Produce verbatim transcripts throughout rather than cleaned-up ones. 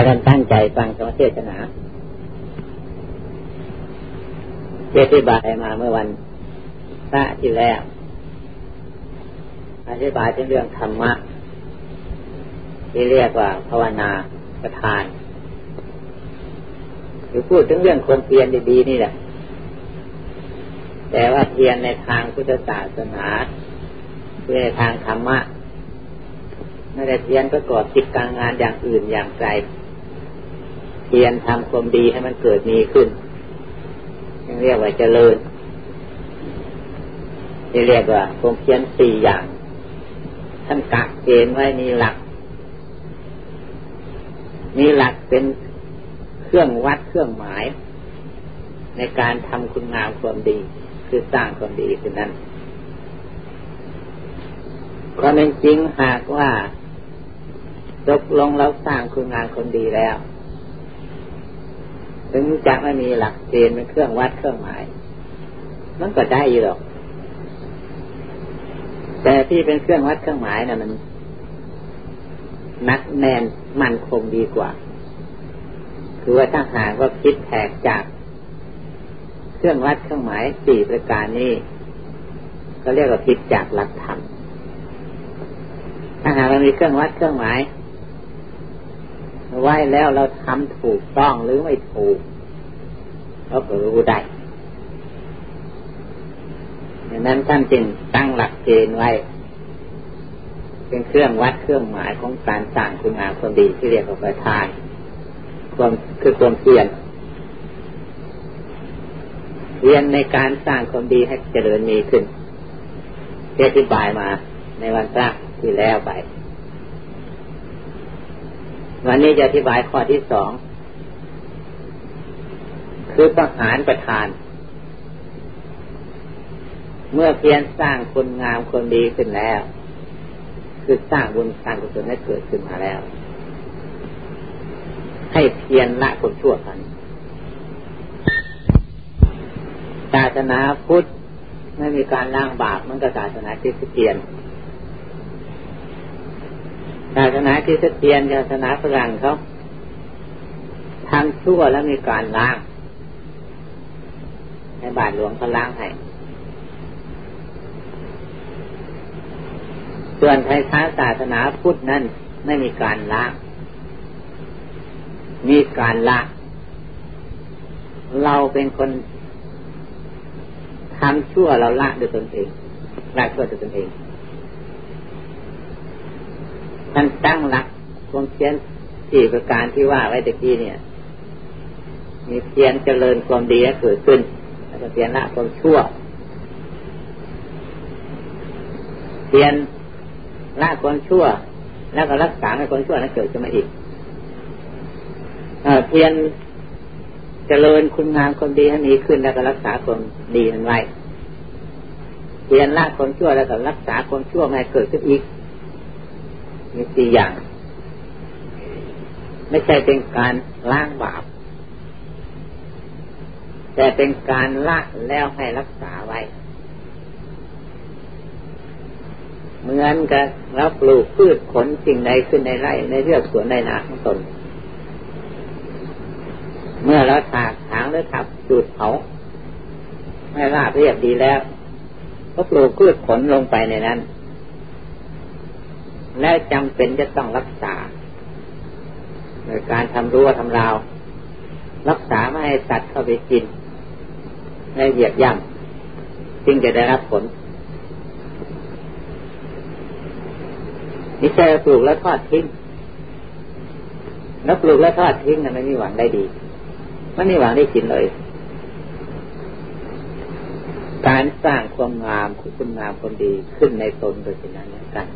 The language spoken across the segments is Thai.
กันตั้งใจฟังธรรมเทศนาอธิบายมาเมื่อวันพระที่แล้วอธิบายถึงเรื่องธรรมะที่เรียกว่าภาวนาประทานหรือพูดถึงเรื่องความเพียรดีๆนี่แหละแต่ว่าเพียรในทางพุทธศาสนาเพื่อในทางธรรมะไม่ได้เพียรประกอบกิจการงานอย่างอื่นอย่างไกลเพียรทำความดีให้มันเกิดมีขึ้นเรียกว่าเจริญที่เรียกว่าความเพียรสี่อย่างท่านกะเกณฑ์ไว้มีหลักมีหลักเป็นเครื่องวัดเครื่องหมายในการทำคุณงามความดีคือสร้างความดีคือนั้นความเป็นจริงหากว่าตกลงแล้วสร้างคุณงามความดีแล้วถึงจะไม่มีหลักเกณฑ์เป็นเครื่องวัดเครื่องหมายมันก็ได้อยู่หรอกแต่ที่เป็นเครื่องวัดเครื่องหมายน่ะมันนักแน่นมั่นคงดีกว่าคือว่าถ้าหากว่าคิดแตกจากเครื่องวัดเครื่องหมายสี่ประการนี้เขาเรียกว่าผิดจากหลักธรรมถ้าหากเรามีเครื่องวัดเครื่องหมายไว้แล้วเราทำถูกต้องหรือไม่ถูกเราก็รู้ได้ดังนั้นท่านจึงตั้งหลักเกณฑ์ไว้เป็นเครื่องวัดเครื่องหมายของการสร้างคุณงามความดีที่เรียกว่าประทานความคือความเพียรเพียรในการสร้างความดีให้เจริญมีขึ้นที่อธิบายมาในวันพระที่แล้วไปวันนี้จะอธิบายข้อที่สองคือประหารประทานเมื่อเพียรสร้างคุณงามความดีขึ้นแล้วคือสร้างบุญสร้างกุศลให้เกิดขึ้นมาแล้วให้เพียรละความชั่วกันศาสนาพุทธไม่มีการล้างบาปเหมือนกับศาสนาคริสเตียนศาสนาคริสเตียนศาสนาฝรั่งเขาทำชั่วแล้วมีการล้างในบาทหลวงเขาล้างให้ส่วนไทยศาสนาพุทธนั้นไม่มีการล้างมีการละเราเป็นคนทำชั่วเราละด้วยตนเองละชั่วด้วยตนเองท่านตั้งหลักความเพียรสี่ประการที่ว่าไว้ตะกี้เนี่ยมีเพียรเจริญความดีให้เกิดขึ้นแล้วก็เพียรละความชั่วเพียรละความชั่วแล้วก็รักษาให้ความชั่วนั้นเกิดขึ้นมาอีกเอ่อเพียรเจริญคุณงามความดีให้มีขึ้นแล้วก็รักษาความดีนั้นไว้เพียรละความชั่วแล้วก็รักษาความชั่วไม่ให้เกิดขึ้นอีกมีสี่อย่างไม่ใช่เป็นการล้างบาปแต่เป็นการละแล้วให้รักษาไว้เหมือนกับเราปลูกพืชผลสิ่งใดขึ้นในไร่ในเรือกสวนในนาของตนเมื่อเราถากถางหรือทับจุดเผาให้ราบเรียบดีแล้วก็ปลูกพืชผลลงไปในนั้นและจำเป็นจะต้องรักษาโดยการทำรั้วทำราวรักษาไม่ให้สัตว์เข้าไปกินและเหยียบย่ำจึงจะได้รับผลนี่ใช่ปลูกแล้วทอดทิ้งแล้วปลูกแล้วทอดทิ้งนั้นไม่มีหวังได้ดีไม่มีหวังได้กินเลยการสร้างความงามคุณงามความดีขึ้นในตนโดยสิ่งนั้นกัน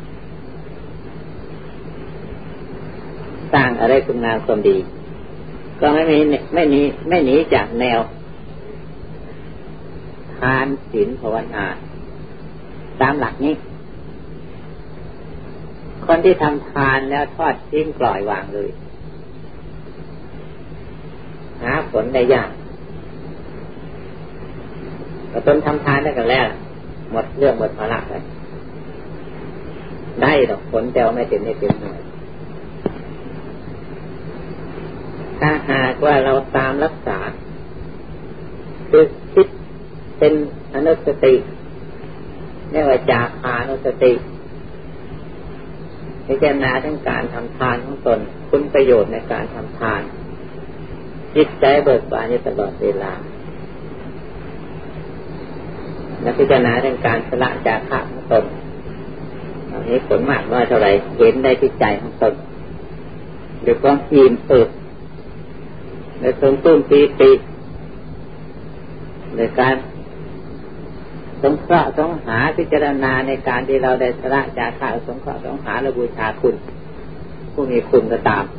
สร้างอะไรคุณงามความดีก็ไม่มีไม่หนีไม่หนีจากแนวทานศีลภาวนาตามหลักนี้คนที่ทำทานแล้วทอดทิ้งปล่อยวางเลยหาผลได้ยากแต่ตนทำทานได้กันแล้วหมดเรื่องหมดภาระไปได้ดอกผลแต่ว่าไม่เต็มไม่เต็มหน่วยถ้าหากว่าเราตามรักษาคือคิดเป็นอนุสติเรียกว่าจาคานุสติพิจารณาถึงการทำทานของตนคุณประโยชน์ในการทำทานจิตใจเบิกบานอยู่ตลอดเวลาและพิจารณาถึงการสละจาคะของตนอันนี้ผลมากน้อยเท่าไหร่เห็นในจิตใจของตนหรือความอิ่มเอิบในสมตุ้มปีติในการสงเคราะห์สงหาพิจารณาในการที่เราได้สละจาคะสงเคราะห์สงหาและบูชาคุณผู้มีคุณก็ตาม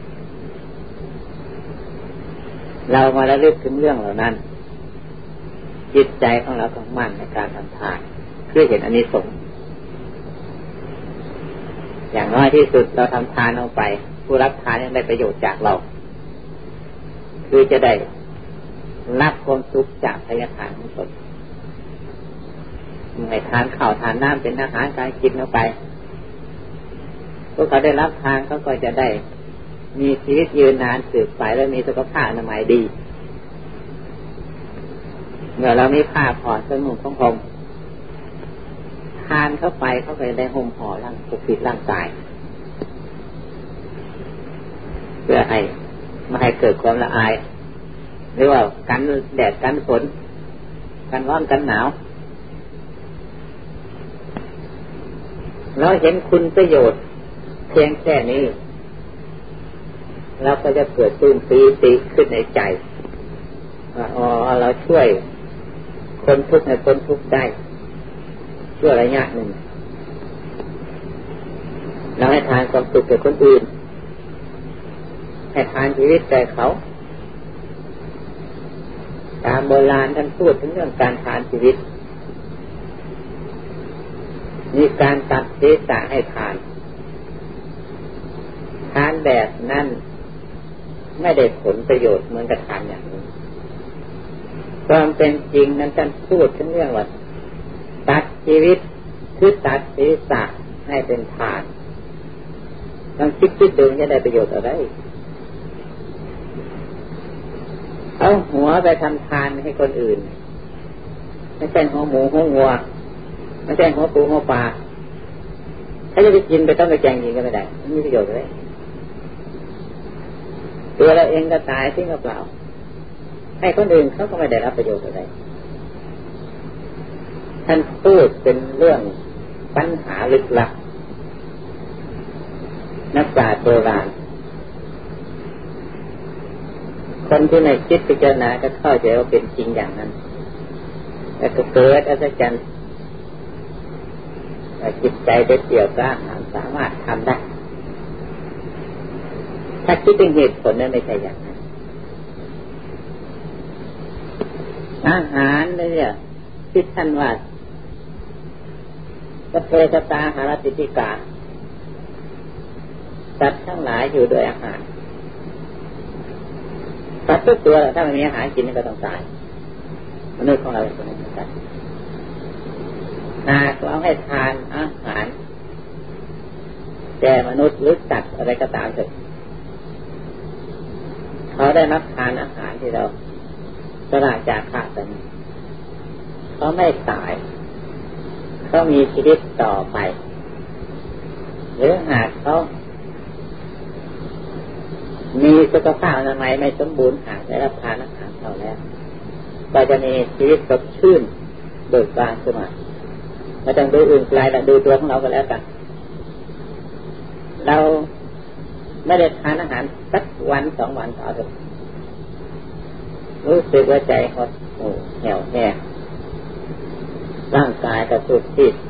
เรามาระลึกถึงเรื่องเหล่านั้นจิตใจของเราต้องมั่นในการทำทานเพื่อเห็นอานิสงส์อย่างน้อยที่สุดเราทำทานลงไปผู้รับทานยังได้ประโยชน์จากเราคือจะได้รับความสุขจากทายทานของตนให้ทานข้าวทานน้ำเป็นอาหารการกินลงไปพวกเขาได้รับทานเขาก็จะได้มีชีวิตยืนนานสืบไปและมีสุขภาพอนามัยดีเมื่อเรามีผ้าผ่อนสนุ่งของผมทานเข้าไปเขาก็จะได้ห่มห่อร่างปกปิดร่างกายเพื่อให้ไม่ให้เกิดความละอายหรือว่ากันแดดกันฝนกันร้อนกันหนาวเราเห็นคุณประโยชน์เพียงแค่นี้เราก็จะเกิดตื่นปีติขึ้นในใจว่าอ๋อเราช่วยคนทุกข์ให้คนทุกข์ได้ช่วยระยะหนึ่งเราให้ทานความสุขแก่คนอื่นให้ทานชีวิตแก่เขาตามโบราณท่านพูดถึงเรื่องการทานชีวิตมีการตัดศีรษะให้ทานทานแบบนั้นไม่ได้ผลประโยชน์เหมือนกับทานอย่างนี้ความเป็นจริงนั้นท่านพูดถึงเรื่องว่าตัดชีวิตคือตัดศีรษะให้เป็นทานต้องคิดคิดดูจะได้ประโยชน์อะไรเอาหัวไปทำทานให้คนอื่นไม่ใช่หัวหมูหัวงัวไม่ใช่หัวปูหัวปลาถ้าจะไปกินไปต้องไปแกงกินก็ไม่ได้ไม่มีประโยชน์เลยตัวเราเองก็ตายทิ้งเปล่าให้คนอื่นเขาก็ไม่ได้รับประโยชน์อะไรท่านพูดเป็นเรื่องปัญหาลึกลับนักปราชญ์โบราณคนที่ไม่คิดพิจารณาก็เข้าใจว่าเป็นจริงอย่างนั้นแต่ก็เกิดอัศจรรย์จิตใจได้เปี่ยวกล้าหาญสามารถทำได้ถ้าคิดเป็นเหตุผลนั้นไม่ใช่อย่างนั้นอาหารเนี่ยที่ท่านว่าสเปสตาหารติติกาสัตว์ทั้งหลายอยู่โดยอาหารสัตว์ทุกตัวถ้าไม่มีอาหารกินก็ต้องตายมนุษย์ของเราเป็นเหมือนกันหากเราให้ทานอาหารแก่มนุษย์หรือสัตว์อะไรก็ตามเถอะเขาได้รับทานอาหารที่เราสละจาคะกันเขาไม่ตายเขามีชีวิตต่อไปหรือหากเขามีสุขภาพอนามัยไม่สมบูรณ์หากได้รับทานอาหารเขาแล้วก็จะมีชีวิตสดชื่นเบิกบานขึ้นมาไม่ต้องดูอื่นไกลแต่ดูตัวของเราก็แล้วกันเราไม่ได้ทานอาหารสักวันสองวันต่อเถอะรู้สึกว่าใจหดหู่เหี่ยวแห้งร่างกายกระสุดซีด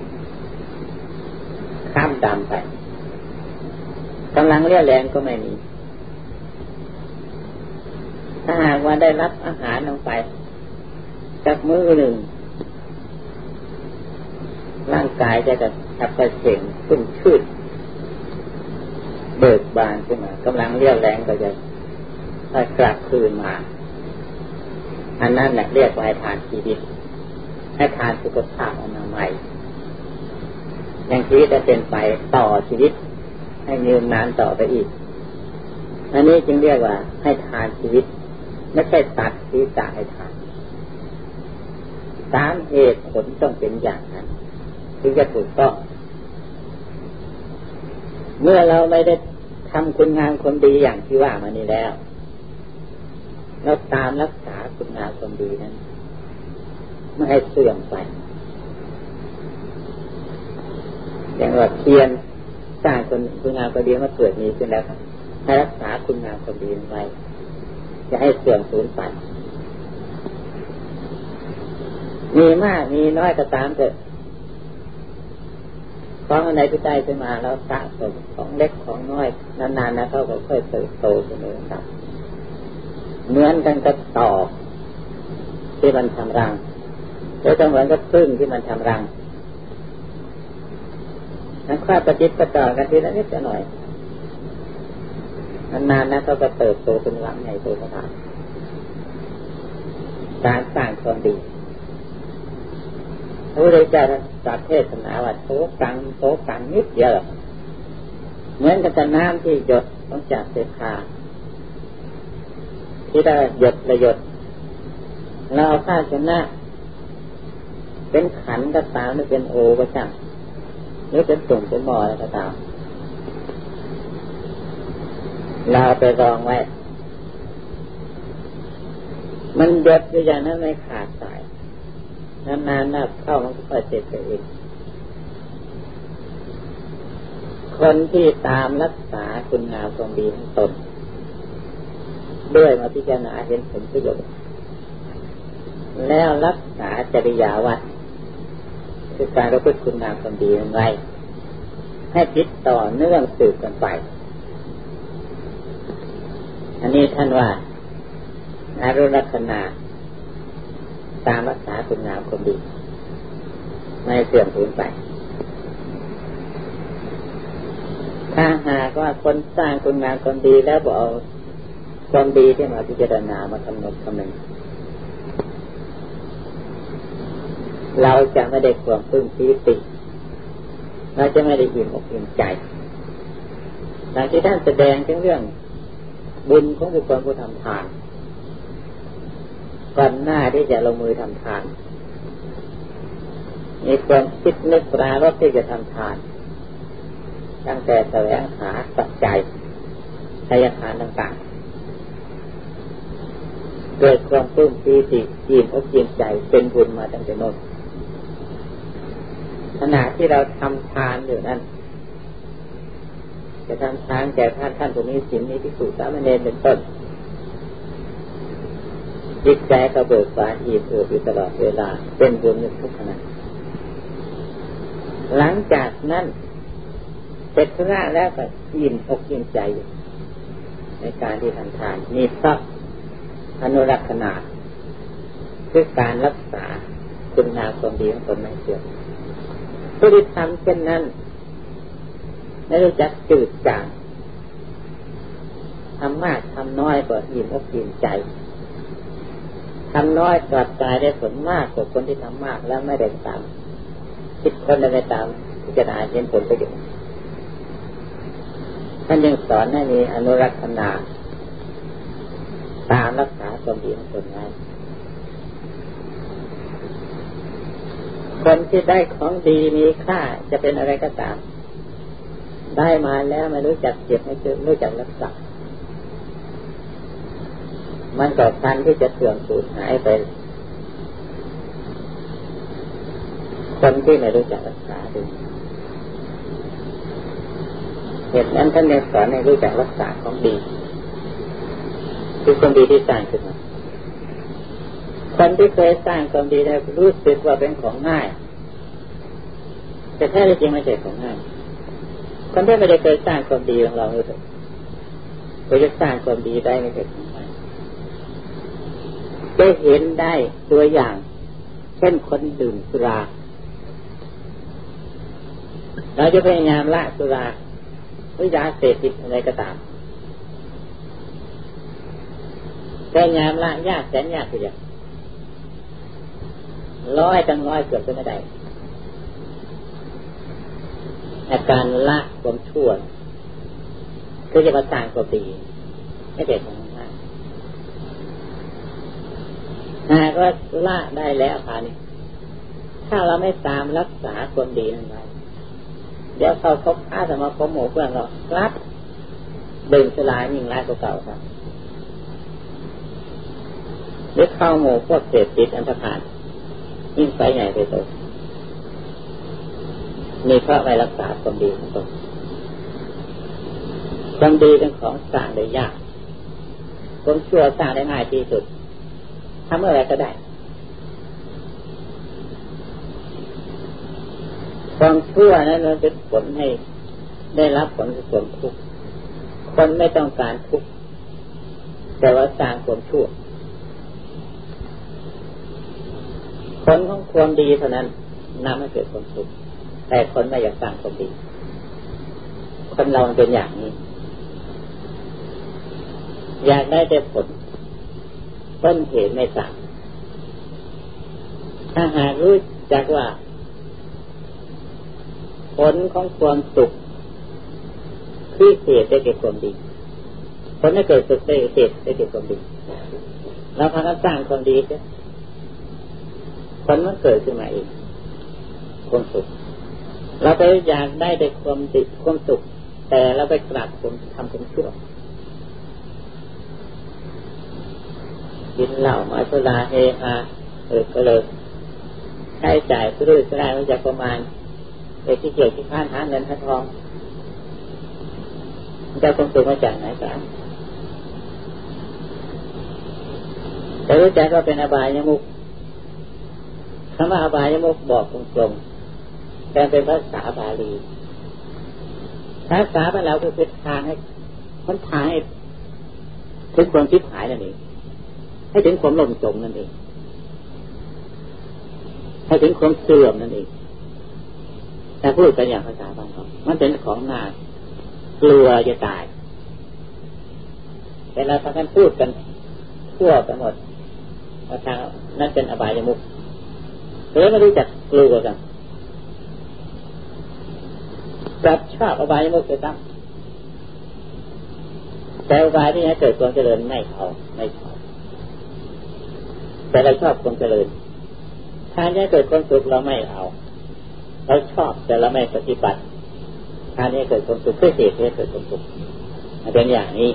ข้ามดำไปกำลังเรี่ยวแรงก็ไม่มีถ้าหากว่าได้รับอาหารลงไปจากมื้อหนึ่งร่างกายจะจะกระเซ็งขึ้นชืดเบิกบานขึ้นมากำลังเรี่ยวแรงก็จะกลับคืนมาอันนั้นแหละเรียกว่าให้ทานชีวิตให้ทานสุขภาพอนามัยยังชีวิตจะเป็นไปต่อชีวิตให้ยืนนานต่อไปอีกอันนี้จึงเรียกว่าให้ทานชีวิตไม่ใช่ตัดศีรษะให้ทานตามเหตุผลต้องเป็นอย่างนั้นถึงจะถูกต้องเมื่อเราไม่ได้ทำคุณงามความดีอย่างที่ว่ามานี้แล้วเราตามรักษาคุณงามความดีนั้นไม่ให้เสื่อมไปอย่างว่าเพียรสร้างคุณคุณงามความดีมาเกิดมีขึ้นแล้วให้รักษาคุณงามความดีไว้จะให้เสื่อมสูญไปมีมากมีน้อยก็ตามเกิดของอะไรที่ได้ขึ้นมาแล้วสะสมของเล็กของน้อยนานๆนะเขาก็ค่อยเติบโตขึ้นเองครับเหมือนกันกับต่อที่มันทำรังแล้วก็เหมือนกับพึ่งที่มันทำรังนั้นค่อยประจิตประจ่อกันทีละนิดละหน่อยนานๆนะเขาก็เติบโตเป็นรังใหญ่โตขนาดการสร้างความดีพระพุทธเจ้าตรัสเทศนาว่าโถกังโถกังนิดเดียวเหมือนกับน้ำที่หยดลงจากเศษผ้าที่ได้หยดละหยดเราเอาผ้าชนะเป็นขันก็ตามหรือเป็นโอก็ช่างหรือเป็นตุ่มเป็นหม้ออะไรก็ตามเราไปรองไว้มันหยดอยู่อย่างนั้นไม่ขาดสายนานๆนับเข้ามันก็ค่อยเสร็จไปเองคนที่ตามรักษาคุณงามความดีของตนด้วยมาพิจารณาเห็นผลประโยชน์แล้วรักษาจริยาวัดคือการประพฤติคุณงามความดีไว้ให้ติดต่อเนื่องสืบกันไปอันนี้ท่านว่าอารุณลักษณะตามรักษาคุณงามความดีไม่เสื่อมสูญไปถ้าหากว่าคนสร้างคุณงามความดีแล้วบอกเอาความดีที่มาพิจารณามากำหนดคำนึงเราจะไม่ได้ความปลื้มปีติเราจะไม่ได้อิ่มอกอิ่มใจหลังที่ท่านแสดงถึงเรื่องบุญของบุคคลผู้ทำทานก่อนหน้าที่จะลงมือทำทานมีความคิดนึกปรารภที่จะทำทานตั้งแต่แสวงหาปัจจัยทายทานต่างๆเกิดความปลื้มปีติอิ่มอกอิ่มใจเป็นบุญมาตั้งแต่โน้นขณะที่เราทำทานอยู่นั้นจะทำทานแก่ท่านท่านผู้มีศีลมีภิกษุสามเณรเป็นต้นจิตใจก็เบิกบานอิ่มเอิบอยู่ตลอดเวลาเป็นบุญในทุกขณะหลังจากนั้นเสร็จธุระแล้วก็อิ่มอกอิ่มใจในการที่ทำทานนี่เพราะอนุรักษณะคือการรักษาคุณงามความดีของตนไม่เสื่อมผู้ที่ทำเช่นนั้นไม่รู้จักจืดจางทำมากทำน้อยก็อิ่มอกอิ่มใจทำน้อยกลับกลายได้ผลมากกว่าคนที่ทำมากแล้วไม่ได้ตามคิดคนไม่ตามพิจารณาเห็นผลประโยชน์ท่านยังสอนให้มีอนุรักษณะตามรักษาความดีของตนไว้คนที่ได้ของดีมีค่าจะเป็นอะไรก็ตามได้มาแล้วไม่รู้จักเก็บไม่รู้จักรักษามันก็พันที่จะเสื่อมสูญหายไปคนที่ไม่รู้จักรักษาดูเหตุนั้นท่านยังสอนให้รู้จักรักษาของดีคือความดีที่สร้างขึ้นมาคนที่เคยสร้างความดีได้รู้สึกว่าเป็นของง่ายแต่แท้จริงไม่ใช่ของง่ายคนที่ไม่ได้เคยสร้างความดีของเราเลยเขาจะสร้างความดีได้ไม่ใช่ของง่ายจะเห็นได้ตัวอย่างเช่นคนดื่มสุราเราจะพยายามละสุราหรือยาเสพติดอะไรก็ตามพยายามละยากแสนยากทีเดียวร้อยตั้งร้อยเกือบจะไม่ได้อาการละความชั่วคือจะมาสร้างความดีไม่เด็ดของมากหากว่าละได้แล้วค่ะนี่ถ้าเราไม่ตามรักษาความดีนั้นไว้เดี๋ยวเขาคบค้าสมาคมหมู่เพื่อนเรารับดึงสลายยิ่งร้ายกว่าเก่าครับหรือเข้าหมู่พวกเสพติดอันตรายยิ่งไปใหญ่ไปโตมีเพราะไปรักษาความดีของตนความดีเป็นของสร้างได้ยากความชั่วสร้างได้ง่ายที่สุดทำเมื่อไรก็ได้ความชั่วนั้นมันเป็นผลให้ได้รับผลคือความทุกข์คนไม่ต้องการทุกข์แต่ว่าสร้างความชั่วผลของความดีเท่านั้นนำให้เกิดความสุขแต่คนไม่อยากสร้างความดีคนเราเป็นอย่างนี้อยากได้แต่ผลต้นเหตุไม่สร้างถ้าหากรู้จักว่าผลของความสุขคือเหตุได้เกิดความดีผลให้เกิดสุขได้เหตุได้เกิดความดีเราพากันสร้างความดีใช่ผลมันเกิดขึ้นมาเองความสุขเราไปอยากได้แต่ความติดความสุขแต่เราไปกลับความทำความชั่วกินเหล้ามาสุราเฮฮาเออก็เลยใช้จ่ายซื้อซื้อได้ไม่จากประมาณเด็กที่เกี่ยวที่ค้านหาเงินหาทองจะความสุขมาจากไหนกันแต่รู้จักว่าเป็นอบายมุขคำว่าอบายมุขบอกตรงๆแต่เป็นภาษาบาลีภาษาบ้านเราคือเป็นทางให้มันทางให้ถึงความชิบหายนั่นเองให้ถึงความล่มจมนั่นเองให้ถึงความเสื่อมนั่นเองแต่พูดกันอย่างภาษาบ้านเขามันเป็นของน่ากลัวจะตายแต่เราทำกันพูดกันทั่วไปหมดว่าทางนั่นเป็นอบายมุขเธอไม่รู้จักกลัวกันจับชอบอบายมุขเลยตั้งแต่อบายที่ให้เกิดความเจริญไม่เอาไม่ชอบแต่เราชอบความเจริญถ้าให้เกิดความสุขเราไม่เอาเราชอบแต่เราไม่ปฏิบัติถ้าให้เกิดความสุขเพื่อเหตุให้เกิดความสุขเป็นอย่างนี้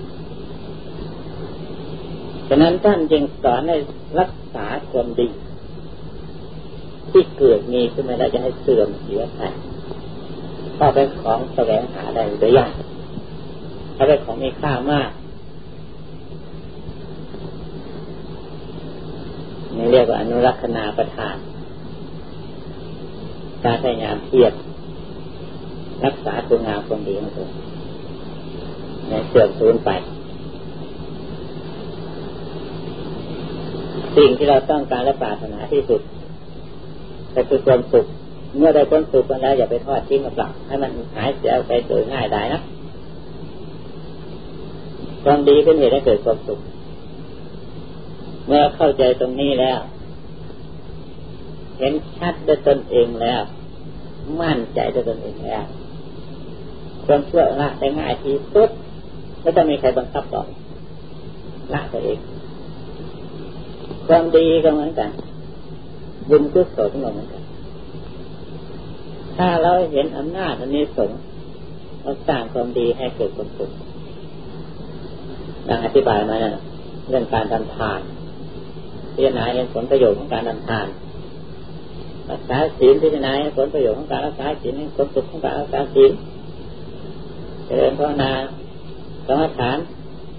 ฉะนั้นท่านจึงสอนให้รักษาความดีที่เกิดมีขึ้นมาแล้วจะให้เสื่อมเสียไปเพราะเป็นของแสวงหาได้โดยยากถ้าเป็นของมีค่ามากนี่เรียกว่าอนุรักษณาประทานการพยายามเพียรรักษาคุณงามความดีของตนในเสื่อมสูญไปสิ่งที่เราต้องการและปรารถนาที่สุดแต่คือความสุขเมื่อได้ความสุขกันแล้วอย่าไปทอดทิ้งกับเราให้มันหายเสียไปโดยง่ายได้นะความดีเป็นเหตุให้เกิดความสุขเมื่อเข้าใจตรงนี้แล้วเห็นชัดด้วยตนเองแล้วมั่นใจด้วยตนเองแล้วความชั่วละได้ง่ายที่สุดไม่ต้องมีใครบังคับต่อละตัวเองความดีก็เหมือนกันบุญกุศลก็เหมือนกันถ้าเราเห็นอำนาจอันนี้สงเราสร้างความดีให้เกิดความสุขดังอธิบายมานั่นเรื่องการทำทานพิจารณาเห็นผลประโยชน์ของการทำทานรักษาศีลพิจารณาเห็นผลประโยชน์ของการรักษาศีลเห็นความสุขของการรักษาศีลเจริญภาวนาสมาทาน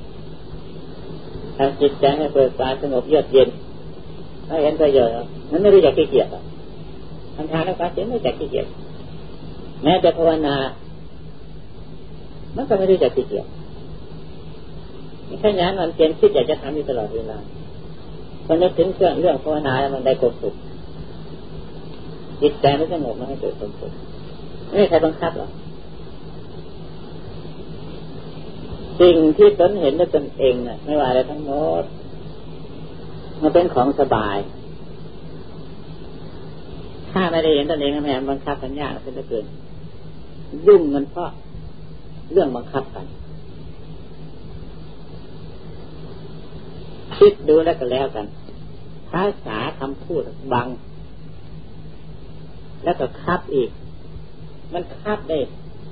ทำจิตใจให้เปิดบานสงบเยือกเย็นถ้าเห็นประโยชน์มันไม่รู้จักขี้เกียจทำทานรักษาศีลไม่รู้จักขี้เกียจแม้แต่ภาวนามันก็ไม่รู้จักขี้เกียจขยันมันเพียรคิดอยากจะทำอยู่ตลอดเวลาพอนึกถึงเรื่องเรื่องภาวนาแล้วมันได้ความสุขจิตใจไม่สงบมันให้เกิดความสุขไม่มีใครบังคับหรอกสิ่งที่ตนเห็นด้วยตนเองน่ะไม่ว่าอะไรทั้งหมดมันเป็นของสบายถ้าไม่ได้เห็นตนเองแม่บังคับกันยากเป็นเหลือเกินยุ่งมันเพราะเรื่องบังคับกันคิดดูแล้วก็แล้วกันภาษาคำพูดบังแล้วก็คับอีกมันคับได้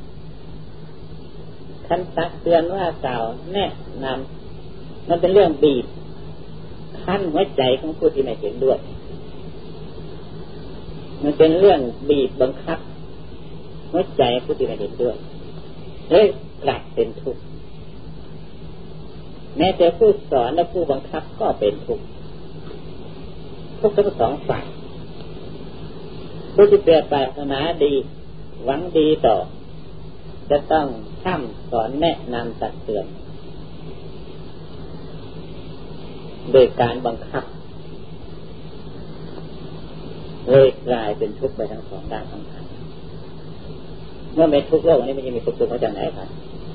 คันตักเตือนว่ากล่าวแนะนำมันเป็นเรื่องบีบคั้นหัวใจของผู้ที่ไม่เห็นด้วยมันเป็นเรื่องบีบบังคับหัวใจผู้ที่ไม่เห็นด้วยเลยกลับเป็นทุกข์แม้แต่ผู้สอนและผู้บังคับก็เป็นทุกข์ทุกข์ทั้งสองฝ่ายผู้ที่เปรียบปรารถนาดีหวังดีต่อจะต้องห้ามสอนแนะนำตักเตือนโดยการบังคับเลยกลายเป็นทุกข์ไปทั้งสองด้านทั้งทางเมื่อไม่ทุกข์โลกนี้มันจะมีความสุขมาจากไหนครับ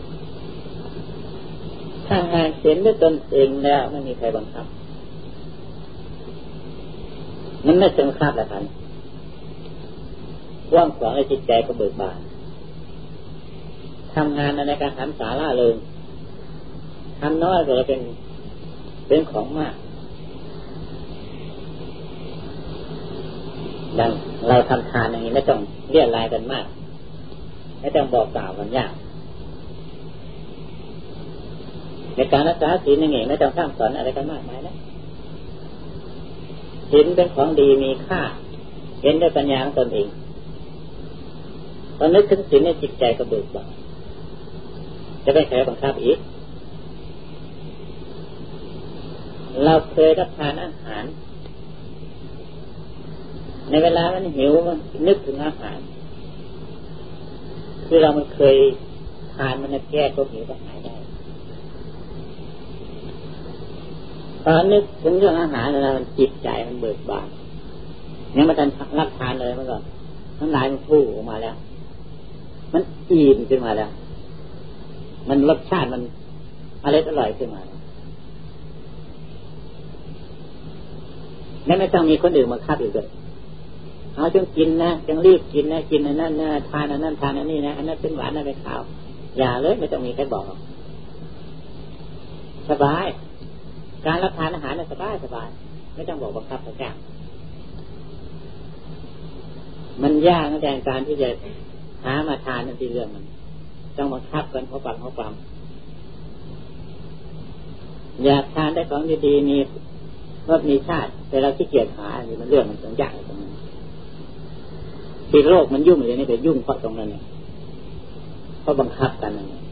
ถ้าหากเห็นด้วยตนเองแล้วไม่มีใครบังคับมันไม่ถึงคาดละท่านว่างขวางในจิตใจก็เบิกบานทำงานในการหันสาล่าเริงทำน้อยก็เป็นเป็นของมากดังเราทำทานอย่างนี้ไม่ต้องเรียกรายกันมากไม่ต้องบอกกล่าวกันยากในการรักษาศีลอย่างนี้ไม่ต้องสร้างสอนอะไรกันมากมายนะศีลเป็นของดีมีค่าเห็นด้วยปัญญาของตนเองตอนนึกถึงศีลในจิตใจก็เบิกบานจะไม่ใครบังคับอีกเราเคยรับทานอาหารในเวลามันหิวมันนึกถึงอาหารคือเรามันเคยทานมันแก้ตัวหิวก็หายได้ตอนนึกถึงเรื่องอาหารแล้วมันจิตใจมันเบิกบานยังไม่ทันรับทานเลยมันก็น้ำลายมันพุ่งออกมาแล้วมันอิ่มขึ้นมาแล้วมันรสชาติมันอร่อยอร่อยขึ้นมาแล้วไม่ต้องมีคนอื่นมาคับอีกเลยเอาจงกินนะจงรีบกินนะกินอันนั้นนะทานอันนั้นทานอันนี้นะอันนั้นเป็นหวานอันนั้นเป็นขาวอย่าเลยไม่ต้องมีใครบอกสบายการรับทานอาหารน่ะสบายสบายไม่ต้องบอกบังคับสักอย่างมันยากในการที่จะหามาทานนั่นที่เรื่องมันต้องบังคับกันเพราะปังเพราะความอยากทานได้ของดีๆมีรสมีชาติแต่เราขี้เกียจหาอันนี้มันเรื่องมันต้องยากตรงนั้นที่โลกมันยุ่งเลยนี่แต่ยุ่งเพราะตรงนั้นเนี่ยเพราะบังคับกันนั่นเอง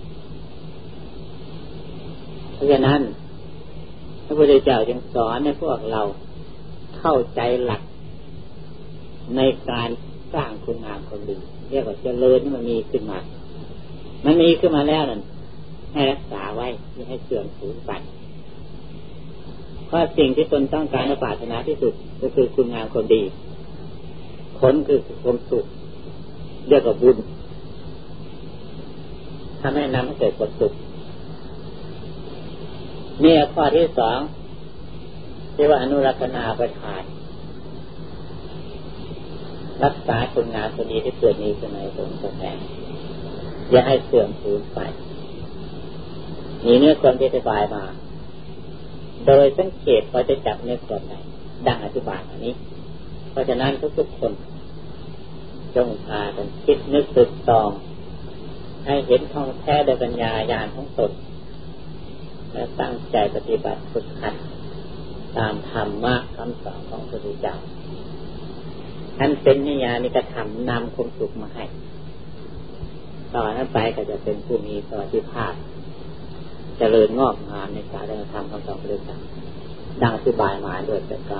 เพราะฉะนั้นพระพุทธเจ้าจึงสอนให้พวกเราเข้าใจหลักในการสร้างคุณงามความดีเรียกว่าเจริญที่มันมีขึ้นมามันมีขึ้นมาแล้วนั่นให้รักษาไว้ไม่ให้เสื่อมสูญไปเพราะสิ่งที่ตนต้องการปรารถนาที่สุดก็คือคุณงามความดีผลคือความสุขเรียกว่าบุญทำให้นำให้เกิดความสุขนี่ข้อที่สองที่ว่าอนุรักษณาประทานรักษาคุณงามความดีที่เกิดมีขึ้นในตนตนเองอย่าให้เสื่อมสูญไปนี่เนื้อความที่อธิบายมาโดยสังเกตว่าจะจับเนื้อความไหนดังอธิบายอันนี้เพราะฉะนั้นทุกๆคนจงพากันคิดนึกตึกตองให้เห็นท่องแท้โดยปัญญาญาณของตนและตั้งใจปฏิบัติฝึกหัดตามธรรมะคำสอนของพระพุทธเจ้าท่านเป็นนิยานิกธรรมนำความสุขมาให้ต่อนั้นไปก็จะเป็นผู้มีสวัสดิภาพเจริญงอกงามในสายธรรมคำสอนพระพุทธเจ้าดังอธิบายมาด้วยประการ